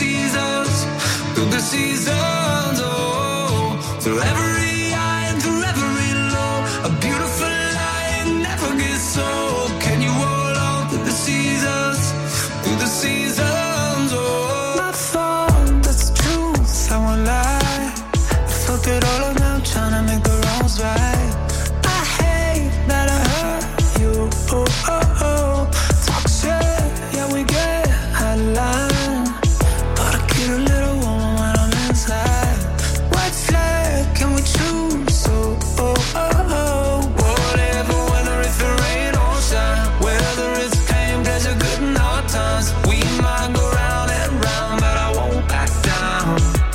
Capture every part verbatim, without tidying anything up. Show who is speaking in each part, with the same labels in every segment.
Speaker 1: seasons, through the seasons, oh, through every high and through every low, a beautiful lie never gets old. Can you hold on through the seasons, through the seasons, oh? My fault, that's the truth, I won't lie. I fuck it all up now, trying to make the wrongs right. I hate that I hurt you, oh, oh, oh. Talk shit, yeah, we get out of line, but I get a little warm when I'm inside. White flag, can we choose? Oh, oh, oh, oh. Whatever, whether it's the rain or shine, whether it's pain, pleasure, good and hard times, we might go round and round, but I won't back down.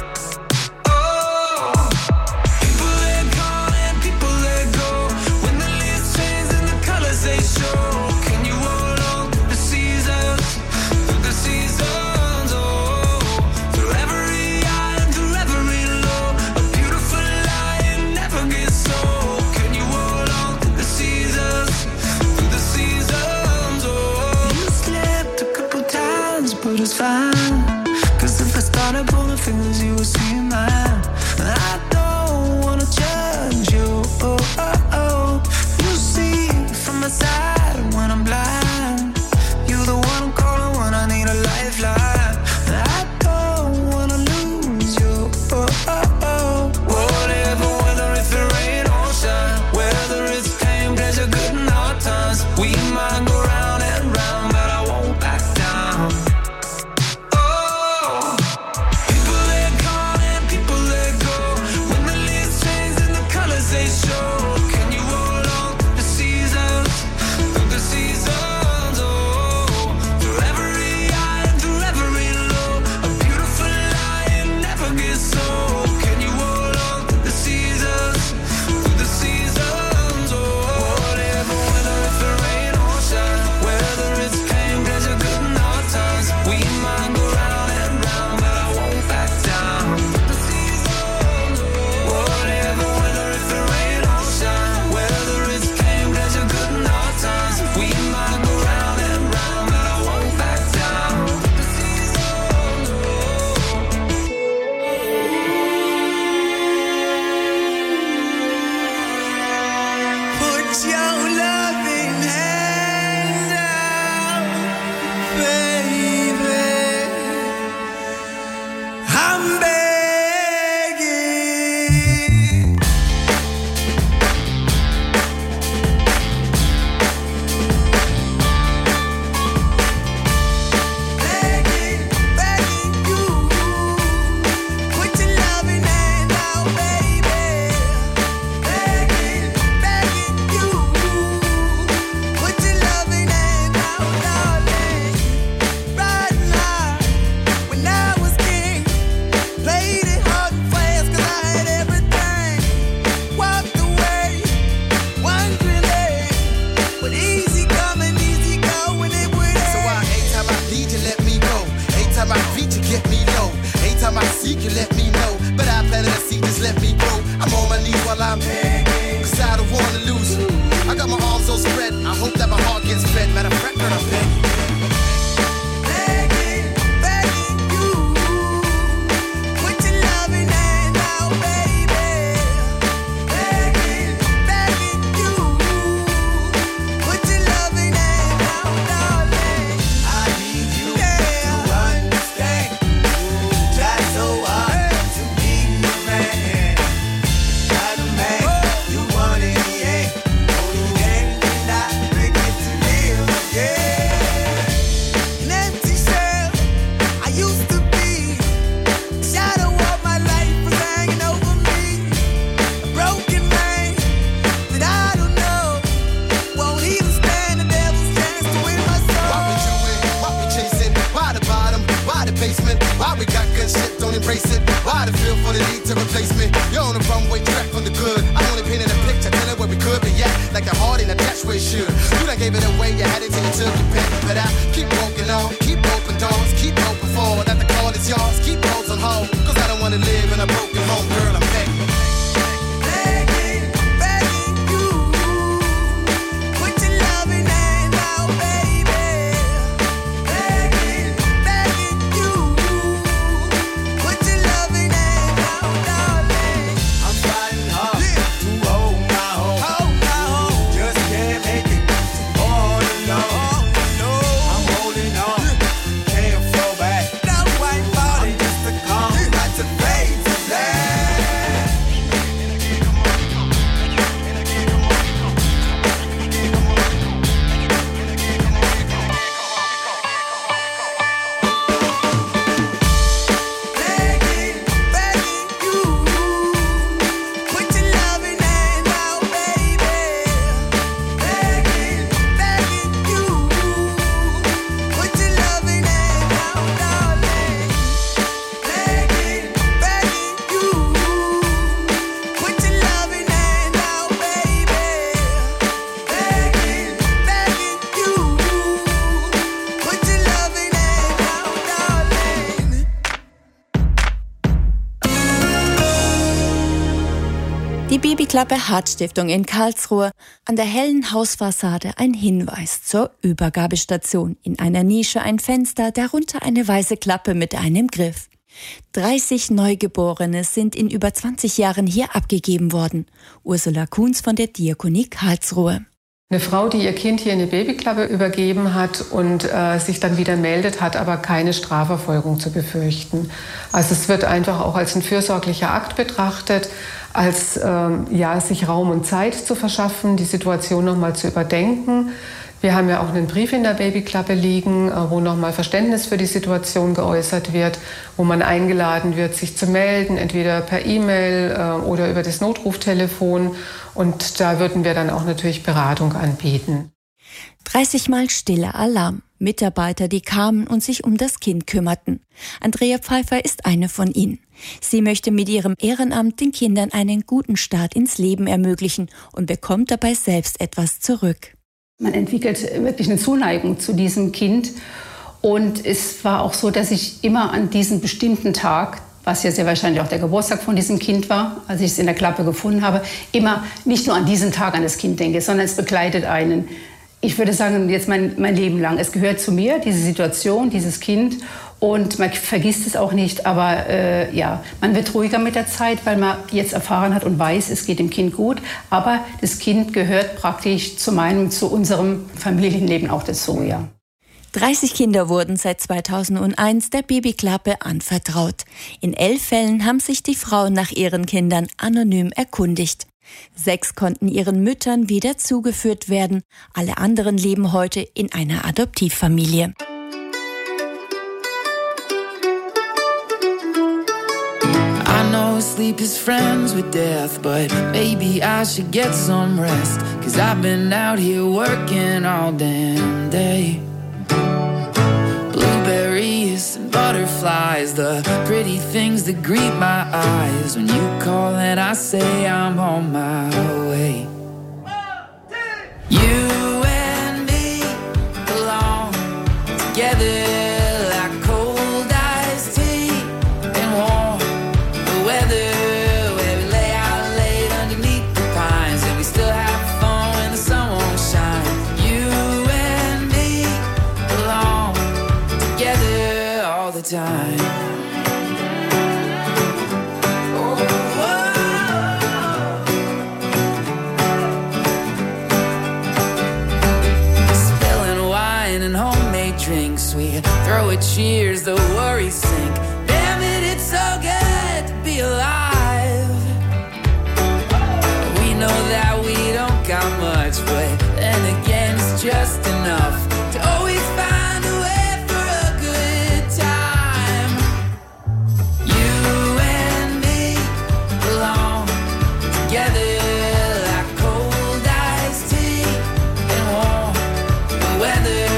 Speaker 1: Oh, people let come and people let go, when the leaves change and the colors they show. Can you hold on through the seasons, through the seasons, oh, through every high and through every low, a beautiful lie it never gets old. Can you hold on through the seasons, through the seasons, oh? You slipped a couple times, but it's fine, 'cause if I started pulling fingers, you would see mine. And I don't wanna judge you, oh, oh, oh. You see from my side when I'm blind. You're the one I'm calling when I need a lifeline. And I don't wanna lose you, oh, oh, oh. Whatever, whether it's the rain or shine, whether it's pain, pleasure, good and hard times, we might go round and round, but I won't back down. Oh, people let come and people let go, when the leaves change and the colors they show. Can you hold on through the seasons, through the seasons, oh, through every high and through every low, a beautiful lie it never gets old. Can you hold on through the seasons, through the seasons, oh, whatever, whether it's the rain or shine, whether it's pain, pleasure, good and hard times, we might go round and round, but I won't back down. The seasons, oh, whatever, whether it's the rain or shine, whether it's pain, pleasure, good and hard times, we might go round and round, but I won't back down. The seasons, oh. Put your loving hand out, baby. I'm begging. Begging, begging you. Put your loving hand out, baby. Begging, begging you. Put your loving hand out, darling. Right now, when I was king, played it hard and fast 'cause I had everything. Walked away, wondering, but easy coming, easy going, it would end.
Speaker 2: So why every time I need you, let me go. Every time I feed you, get me low. Every time I seek you, let me know. But I planted a seed, just let me grow. I'm on my knees while I'm begging, 'cause I don't wanna lose you. I got my arms all spread, I hope that my heart gets fed. Matter of fact, girl, I'm begging.
Speaker 1: Begging, begging you. Put your loving hand out, baby. Begging, begging you. Put your loving hand out, darling. I need you to understand. Try so hard to be the man. Not a man you want in the end. Only then can I bring it to live again. An empty shell I used to be. The shadow of my life was hanging over me. A broken man that I don't know won't even stand the devil's chance to win my
Speaker 2: Why we
Speaker 1: soul.
Speaker 2: doing? Why we chasing? Why the bottom? Why the basement? Why we got good shit, don't embrace it? Why the feel for the need to replace me? You're on the runway track on the good. I only painted a picture, telling where we could be at. Like the heart in a dash where it should. You done gave it away, you had it till you took your pick. But I keep walking on, keep open doors, keep open for that the call is yours. Keep those on hold, 'cause I don't wanna live in a broken home, girl, I'm begging.
Speaker 1: Begging, begging you. Put your loving hand out, baby. Begging, begging you.
Speaker 3: Die Babyklappe Herzstiftung in Karlsruhe. An der hellen Hausfassade ein Hinweis zur Übergabestation. In einer Nische ein Fenster, darunter eine weiße Klappe mit einem Griff. dreißig Neugeborene sind in über zwanzig Jahren hier abgegeben worden. Ursula Kuhns von der Diakonie Karlsruhe.
Speaker 4: Eine Frau, die ihr Kind hier in die Babyklappe übergeben hat und äh, sich dann wieder meldet, hat aber keine Strafverfolgung zu befürchten. Also es wird einfach auch als ein fürsorglicher Akt betrachtet, als ähm, ja, sich Raum und Zeit zu verschaffen, die Situation nochmal zu überdenken. Wir haben ja auch einen Brief in der Babyklappe liegen, äh, wo nochmal Verständnis für die Situation geäußert wird, wo man eingeladen wird, sich zu melden, entweder per E-Mail äh, oder über das Notruftelefon. Und da würden wir dann auch natürlich Beratung anbieten.
Speaker 3: dreißig Mal stiller Alarm. Mitarbeiter, die kamen und sich um das Kind kümmerten. Andrea Pfeiffer ist eine von ihnen. Sie möchte mit ihrem Ehrenamt den Kindern einen guten Start ins Leben ermöglichen und bekommt dabei selbst etwas zurück.
Speaker 5: Man entwickelt wirklich eine Zuneigung zu diesem Kind. Und es war auch so, dass ich immer an diesem bestimmten Tag, was ja sehr wahrscheinlich auch der Geburtstag von diesem Kind war, als ich es in der Klappe gefunden habe, immer nicht nur an diesen Tag an das Kind denke, sondern es begleitet einen. Ich würde sagen, jetzt mein, mein Leben lang. Es gehört zu mir, diese Situation, dieses Kind. Und man vergisst es auch nicht, aber äh, ja, man wird ruhiger mit der Zeit, weil man jetzt erfahren hat und weiß, es geht dem Kind gut. Aber das Kind gehört praktisch zu meinem, zu unserem Familienleben auch dazu, ja.
Speaker 3: dreißig Kinder wurden seit zweitausendeins der Babyklappe anvertraut. In elf Fällen haben sich die Frauen nach ihren Kindern anonym erkundigt. Sechs konnten ihren Müttern wieder zugeführt werden. Alle anderen leben heute in einer Adoptivfamilie.
Speaker 1: I know sleep is friends with death, but maybe I should get some rest, 'cause I've been out here working all damn day. Blueberries and butterflies, the pretty things that greet my eyes. When you call and I say I'm on my way. You and me belong together like cold iced tea and warm the weather, where we lay out late underneath the pines and we still have fun when the sun won't shine. You and me belong together all the time. Drinks, we throw a cheers, the worries sink. Damn it, it's so good to be alive. We know that we don't got much, but then again it's just enough to always find a way for a good time. You and me belong together like cold iced tea and warm the weather.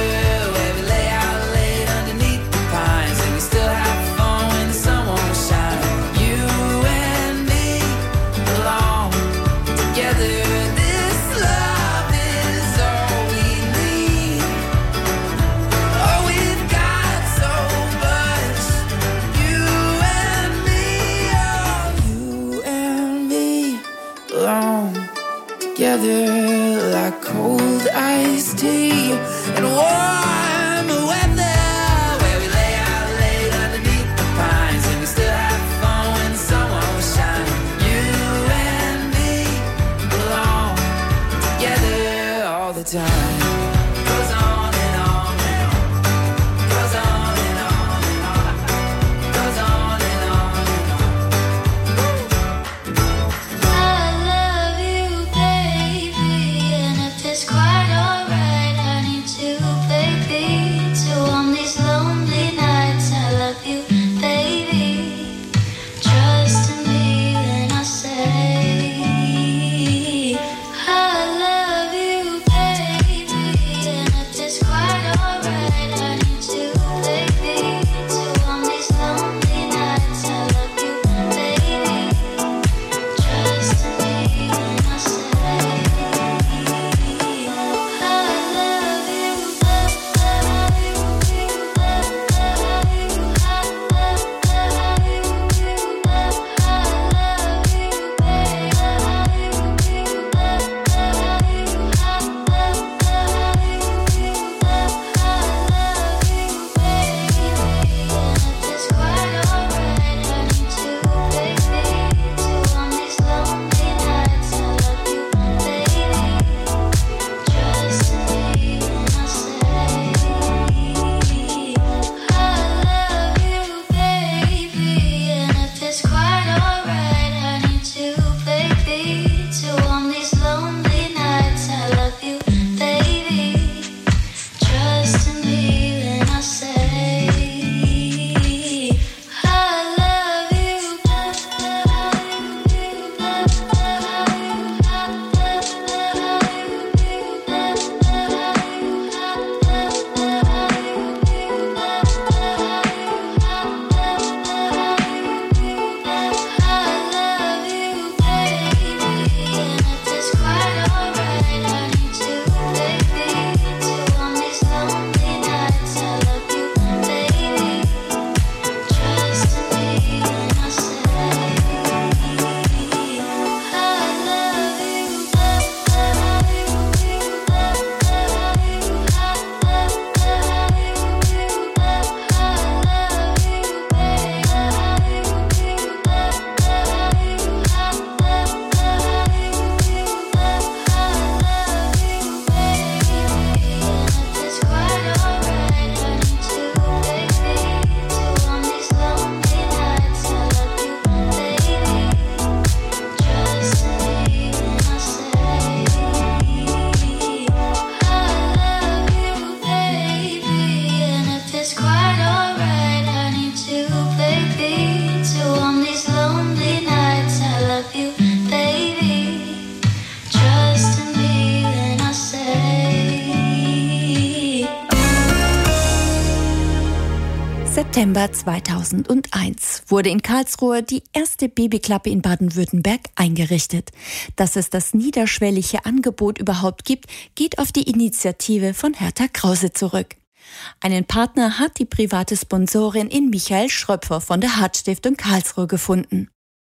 Speaker 1: Together like cold iced tea and warm weather, where we lay out late underneath the pines and we still have fun when the sun won't shine. You and me belong together all the time. Goes on and on and on. Goes on and on and on. Goes on and on and on.
Speaker 6: I love you, baby, and if it's quite alright, I need to, baby.
Speaker 3: September zweitausendeins wurde in Karlsruhe die erste Babyklappe in Baden-Württemberg eingerichtet. Dass es das niederschwellige Angebot überhaupt gibt, geht auf die Initiative von Hertha Krause zurück. Einen Partner hat die private Sponsorin in Michael Schröpfer von der Hartz-Stiftung Karlsruhe gefunden.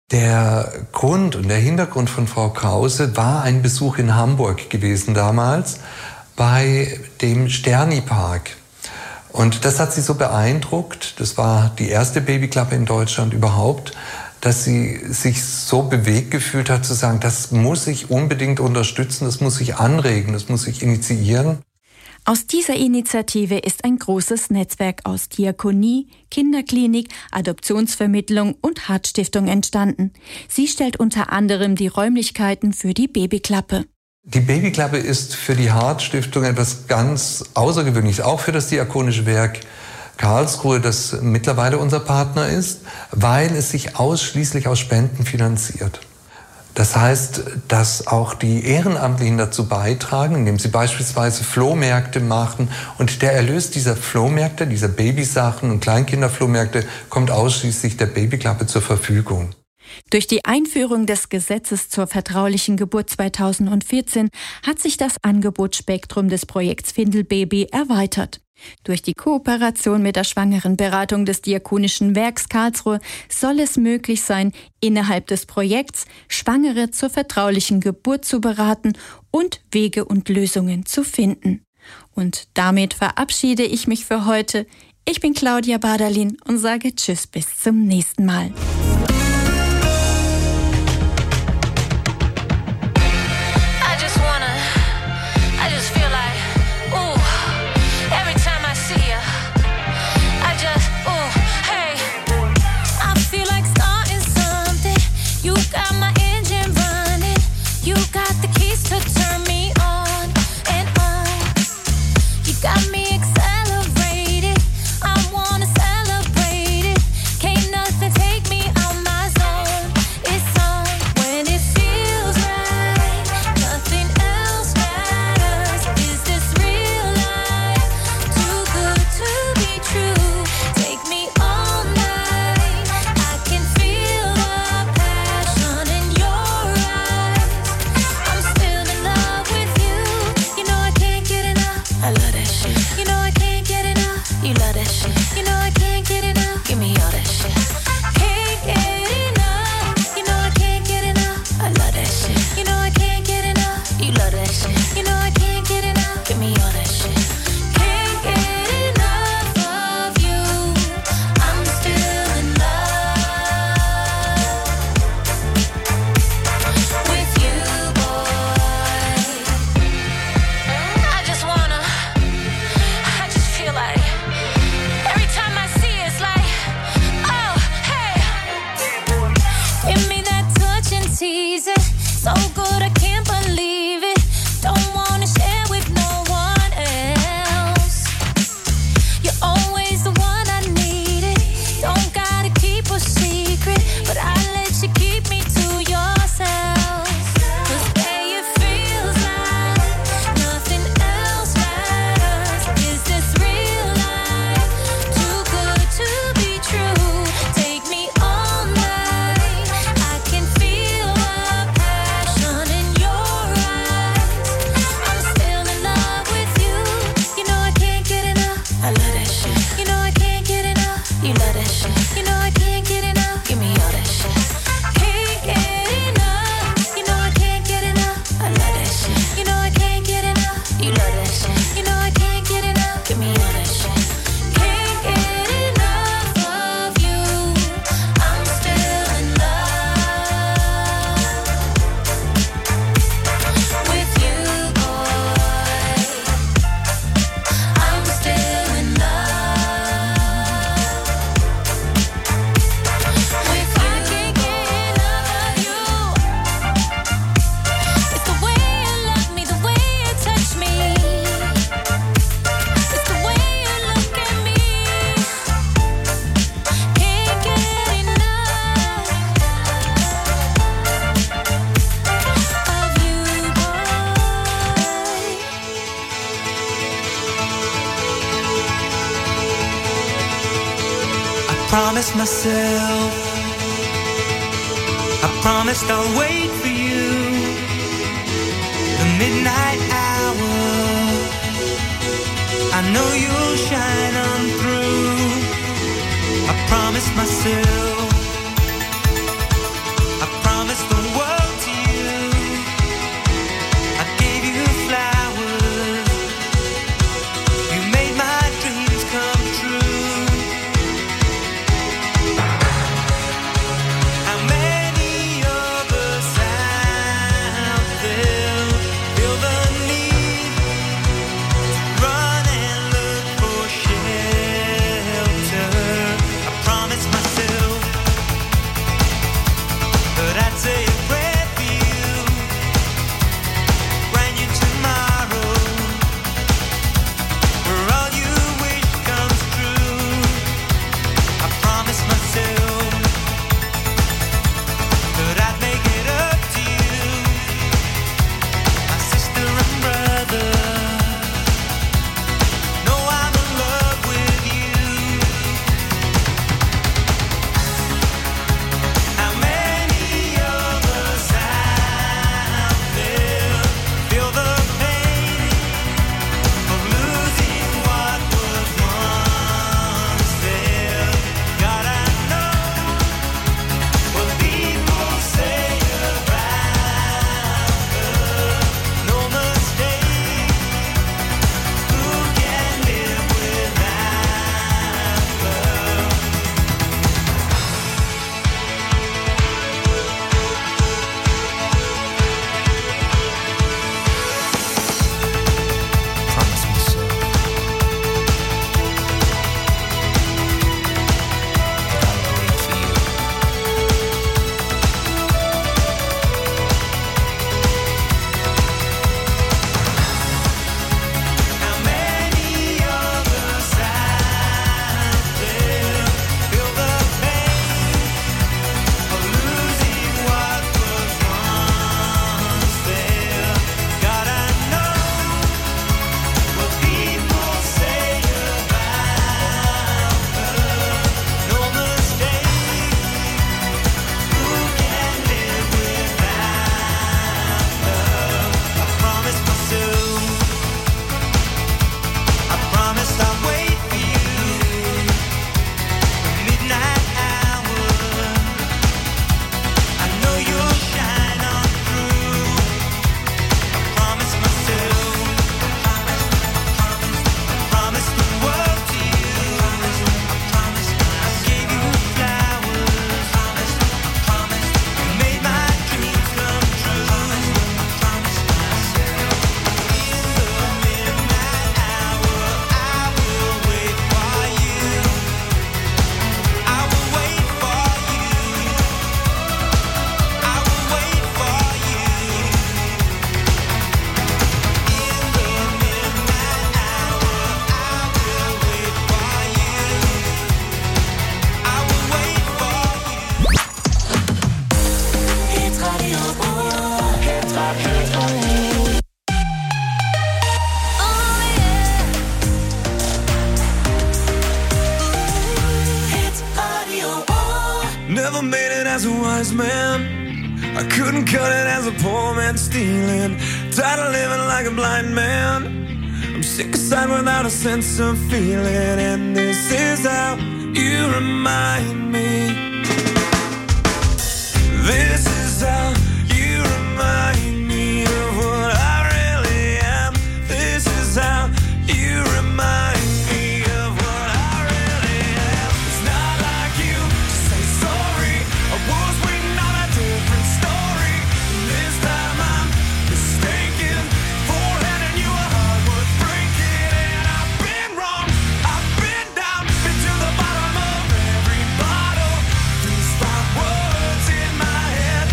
Speaker 7: Der Grund und der Hintergrund von Frau Krause war ein Besuch in Hamburg gewesen damals bei dem Sterni-Park. Und das hat sie so beeindruckt, das war die erste Babyklappe in Deutschland überhaupt, dass sie sich so bewegt gefühlt hat zu sagen, das muss ich unbedingt unterstützen, das muss ich anregen, das muss ich initiieren.
Speaker 3: Aus dieser Initiative ist ein großes Netzwerk aus Diakonie, Kinderklinik, Adoptionsvermittlung und Hartz-Stiftung entstanden. Sie stellt unter anderem die Räumlichkeiten für die Babyklappe.
Speaker 7: Die Babyklappe ist für die Hartz-Stiftung etwas ganz Außergewöhnliches, auch für das Diakonische Werk Karlsruhe, das mittlerweile unser Partner ist, weil es sich ausschließlich aus Spenden finanziert. Das heißt, dass auch die Ehrenamtlichen dazu beitragen, indem sie beispielsweise Flohmärkte machen. Und der Erlös dieser Flohmärkte, dieser Babysachen und Kleinkinderflohmärkte, kommt ausschließlich der Babyklappe zur Verfügung.
Speaker 3: Durch die Einführung des Gesetzes zur vertraulichen Geburt zweitausendvierzehn hat sich das Angebotsspektrum des Projekts Findelbaby erweitert. Durch die Kooperation mit der Schwangerenberatung des Diakonischen Werks Karlsruhe soll es möglich sein, innerhalb des Projekts Schwangere zur vertraulichen Geburt zu beraten und Wege und Lösungen zu finden. Und damit verabschiede ich mich für heute. Ich bin Claudia Baderlin und sage Tschüss bis zum nächsten Mal.
Speaker 6: Take me
Speaker 1: promised myself, I promised I'll wait for you, the midnight hour, I know you'll shine on through. I promised myself, I promised the world to you, I gave you flowers, you made my dreams come true. How many of us out there feel the need to run and look for shelter? I promised myself that I'd say a prayer for you, brand new tomorrow, where all you wish comes true. I promised myself that I'd make it up to you, my sister and brother. Know I'm in love with you. How many of us out there feel the pain of losing what was once there? God, I know what people say around her. No mistake, who can live without love? Promise myself that I'll wait for you. How many of us out there feel the pain of losing what was once there? God, I know what people say around her. No mistake, who can live without love? I promised myself, I promised I'll wait for you, the midnight hour, I know you'll shine on through. I promised myself, I promised the world to you, I gave you flowers, you made my dreams come true. I promised myself, in the midnight hour, I will wait for you, I will wait for you, I will wait for you. In the midnight hour, I will wait for you, I will wait for you. Hit Radio Ruhr. Hit Radio Ruhr. Oh yeah. Hit Radio Ruhr.
Speaker 8: Never made it as a wise man. I couldn't cut it as a poor man stealing. Tired of living like a blind man. I'm sick aside without a sense of feeling. And this is how you remind me. This is how you remind me of what I really am. This is how you remind me of what I really am. It's not like you to say sorry. I was waiting on a different story. This time I'm mistaken for handing you a heart worth breaking. And I've been wrong, I've been down, been to the bottom of every bottle. These five words in my head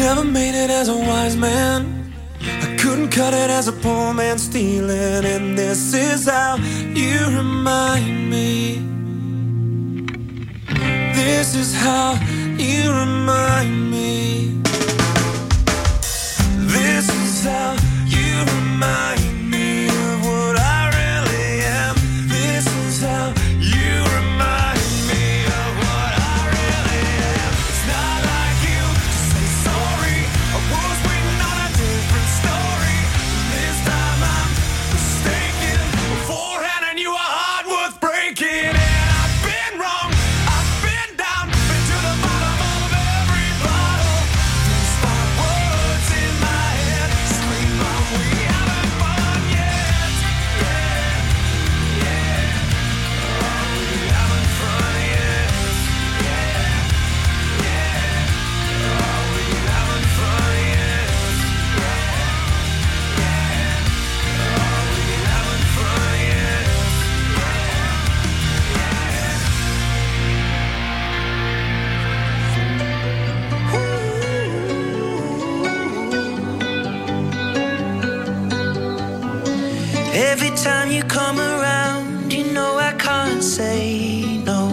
Speaker 8: never made it as a wise man. I couldn't cut it as a poor man stealing. And this is how you remind me. This is how you remind me. This is how you remind me of what I really am. This is how you remind me of what I really am. It's not like you to say sorry. I was waiting on a different story. This time I'm mistaken for handing you a heart worth breaking. And I've been wrong, I've been down, been to the bottom of every bottle. Despite words in my head, scream out, we haven't fun yet. Yeah, yeah. Are we having fun yet? Yeah, yeah. Are we having fun yet? Yeah, yeah. Are we having fun yet?
Speaker 1: Every time you come around, you know I can't say no.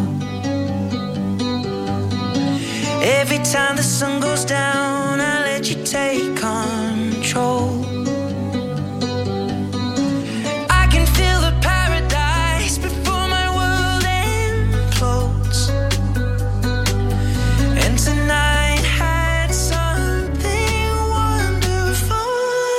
Speaker 1: Every time the sun goes down, I let you take control. I can feel the paradise before my world implodes. And tonight had something wonderful.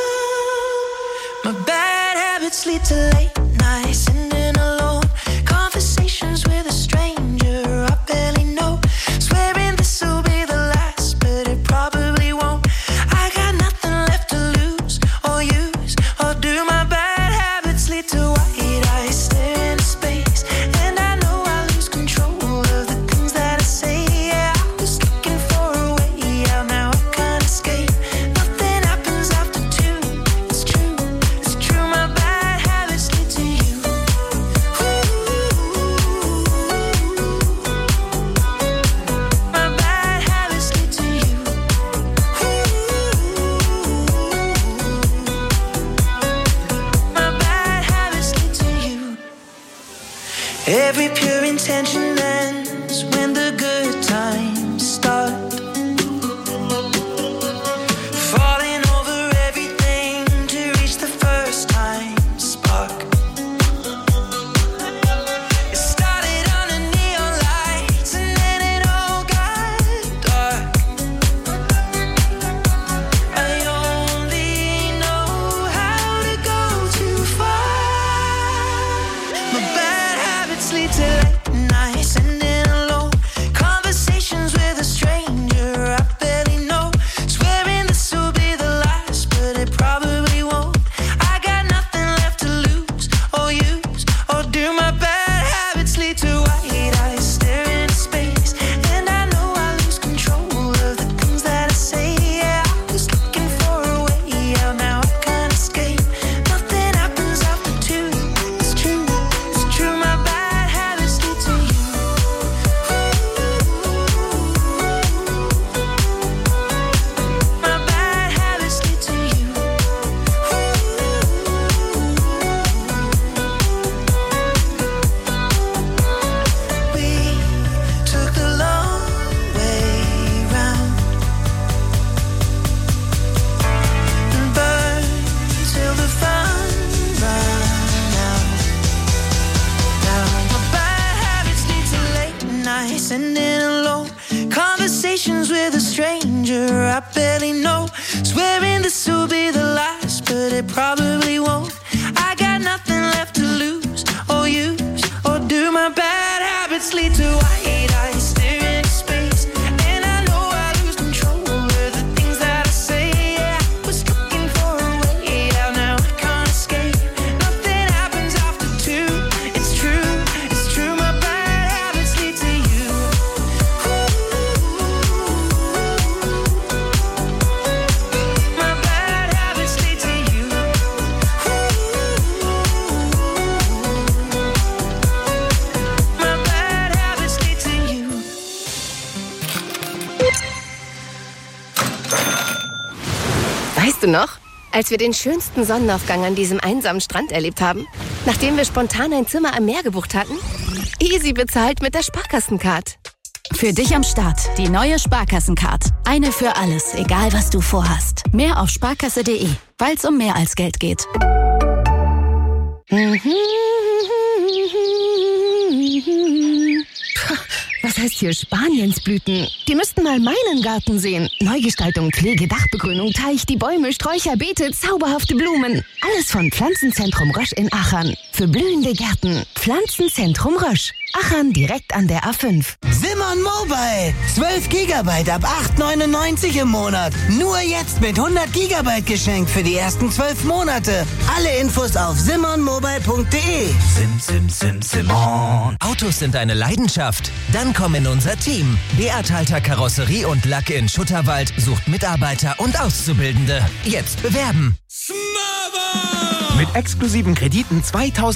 Speaker 1: My bad habits lead to late nights, ending alone. Conversations with a stranger I barely know. Swearing this will be the last, but it probably won't. I got nothing left to lose or use or do. My bad habits lead to white eyes staring into space. And I know I lose control of the things that I say. Yeah, I was looking for a way out, now I can't escape. Nothing happens after two. It's true, it's true. My bad habits lead to you. My bad habits lead to you. My bad habits lead to you. Every pure intention ends when the good times start. Falling over everything to reach the first time spark. It started under neon lights and then it all got dark. I only know how to go too far. My bad habits lead to late nights, ending alone. Conversations with a stranger I barely know. Swearing this will be the last, but it probably won't. I got nothing left to lose or use or do. My bad habits lead to white eyes staring into space. And I know I lose control of the things that I say. Yeah, I was looking for a way out, now I can't escape. Nothing happens after two. It's true, it's true. My bad habits lead to you. My bad habits lead to you. We took the long way round and burned till the fun ran out. Now my bad habits lead to late nights, ending alone. Conversations with a stranger I barely know. Swearing this will be the last, but it probably won't. I got nothing left to lose or use or do. My bad habits lead to white eyes staring into space. And I know I lose control of the things that I say. Yeah, I was looking for a way out, now I can't escape. Nothing happens after two. It's true, it's true. My bad habits lead to you. My bad habits lead to you. My bad habits lead to you.
Speaker 9: Weißt du noch, als wir den schönsten Sonnenaufgang an diesem einsamen Strand erlebt haben? Nachdem wir spontan ein Zimmer am Meer gebucht hatten? Easy bezahlt mit der Sparkassencard.
Speaker 10: Für dich am Start, die neue Sparkassencard. Eine für alles, egal was du vorhast. Mehr auf sparkasse punkt de, weil es um mehr als Geld geht.
Speaker 9: Was heißt hier Spaniensblüten? Die müssten mal meinen Garten sehen. Neugestaltung, Pflege, Dachbegrünung, Teich, die Bäume, Sträucher, Beete, zauberhafte Blumen. Alles von Pflanzenzentrum Rösch in Achern. Für blühende Gärten. Pflanzenzentrum Rösch. Achern direkt an der A fünf.
Speaker 11: Simon Mobile. zwölf Gigabyte ab acht neunundneunzig im Monat. Nur jetzt mit hundert Gigabyte geschenkt für die ersten zwölf Monate. Alle Infos auf simon mobile punkt de.
Speaker 12: Sim, sim, sim, Simon. Autos sind eine Leidenschaft? Dann komm in unser Team. Beat Halter Karosserie und Lack in Schutterwald sucht Mitarbeiter und Auszubildende. Jetzt bewerben.
Speaker 13: Mit exklusiven Krediten zweitausend